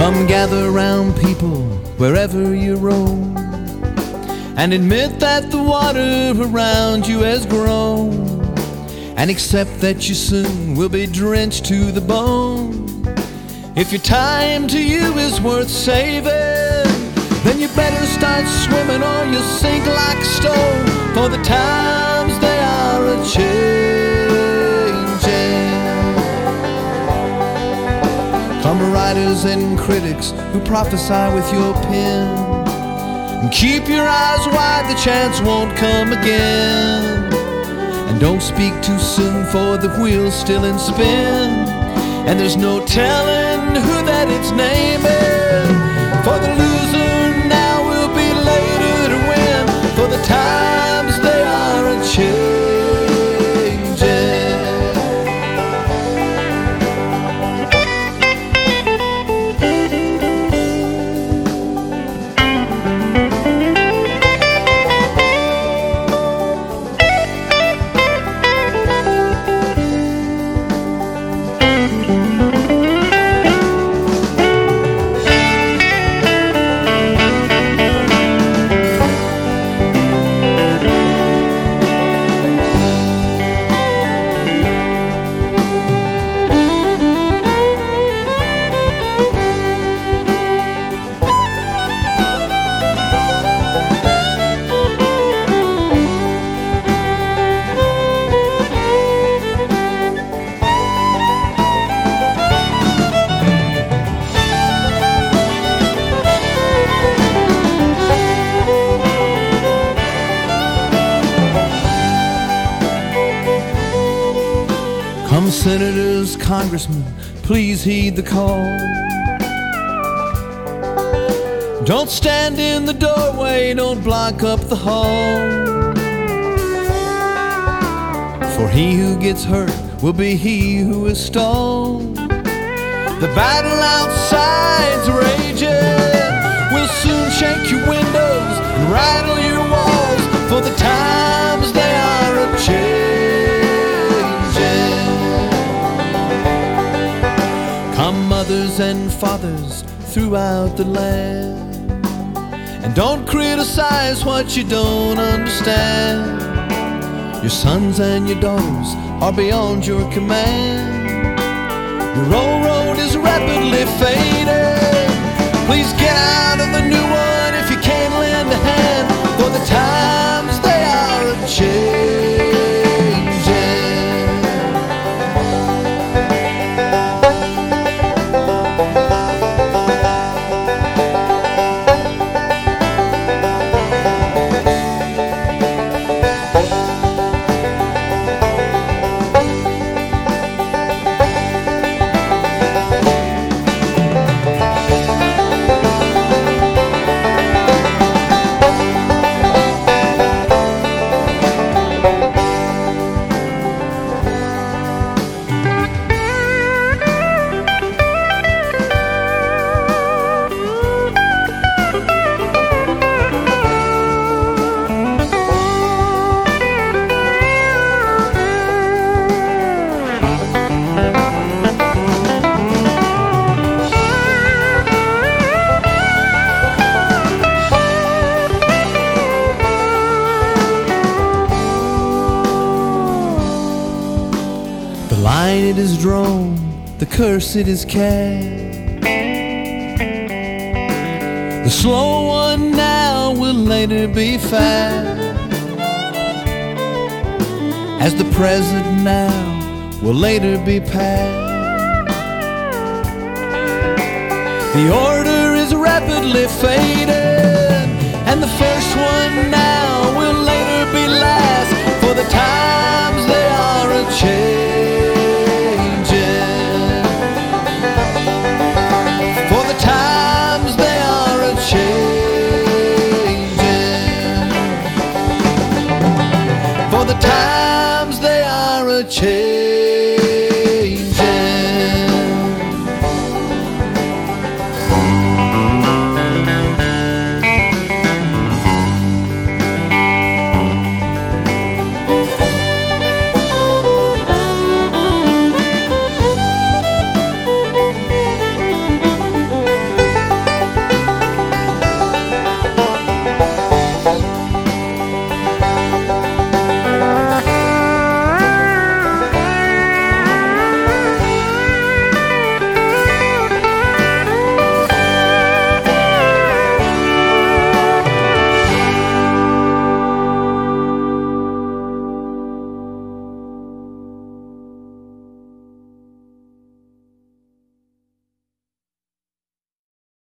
Come gather round people wherever you roam, and admit that the water around you has grown, and accept that you soon will be drenched to the bone. If your time to you is worth saving, then you better start swimming or you'll sink like a stone, for the times they are a-changing. Come writers and critics who prophesy with your pen, and keep your eyes wide, the chance won't come again. And don't speak too soon, for the wheel's still in spin, and there's no telling who that it's naming. For the loser now will be later to win, for the times they are a-changing. Come senators, congressmen, please heed the call. Don't stand in the doorway, don't block up the hall, for he who gets hurt will be he who is stalled. The battle outside's raging, will soon shake your windows and rattle your walls, for the times they are a-changing. Come mothers and fathers throughout the land, and don't criticize what you don't understand. Your sons and your daughters are beyond your command. Your old road is rapidly fading. Please get out of the new one if you can't lend a hand, for the times they are a-changing. The line it is drawn, the curse it is cast. The slow one now will later be fast, as the present now will later be past. The order is rapidly fading, and the first one now will later be last, for the times they are a-changing. For the times they are a-changing. For the times they are a-changing.